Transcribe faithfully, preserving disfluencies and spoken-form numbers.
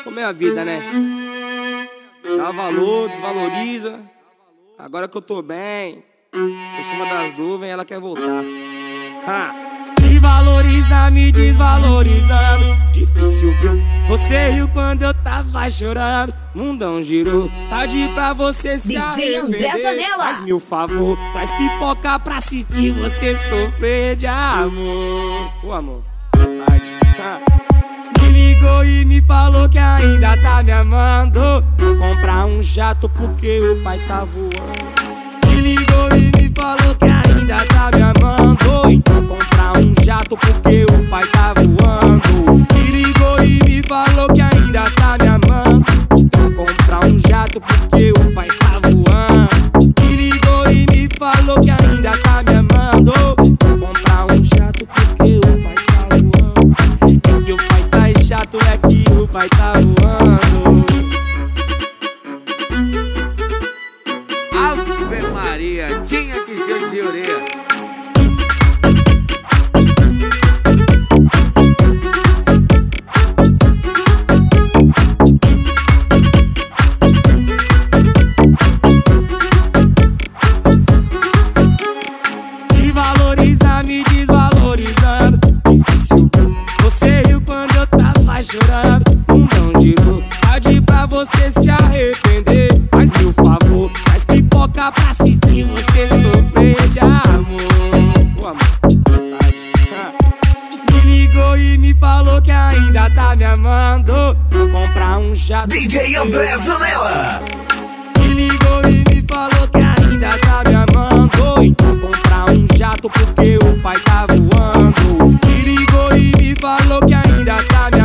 Como é a vida, né? Dá valor, desvaloriza. Agora que eu tô bem, por cima das nuvens, ela quer voltar. Ha! Me valoriza, me desvalorizando. Difícil, viu? Você riu quando eu tava chorando. Mundão girou, tarde pra você se arrepender. D J André Zanella. Faz mil favor, traz pipoca pra assistir você sofrer de amor. Ô amor, é tarde. Ha! Me ligou e me falou que ainda tá me amando. Vou comprar um jato porque o pai tá voando. Me ligou e me falou que ainda tá me amando. Então comprar um jato porque o pai tá voando. Me ligou e me falou que ainda tá me amando. Então comprar um jato porque o pai tá voando. Me ligou e me falou que ainda tá me amando. Então comprar um jato porque o pai tá voando. É que o pai tá chato, é que o pai tá voando. Ave Maria, tinha que ser de orelha. Me valoriza, me desvalorizando. Difícil, você riu quando eu tava chorando. Mundão girou, tarde pra você se arrepender. Faz mil favor, faz pipoca pra assistir você sofrer de amor. Ô amor, é tarde. Ha! Me ligou e me falou que ainda tá me amando. Vou comprar um jato. D J André Zanella. Me ligou e me falou que ainda tá me amando. Então comprar um jato porque o pai tá voando. Me ligou e me falou que ainda tá me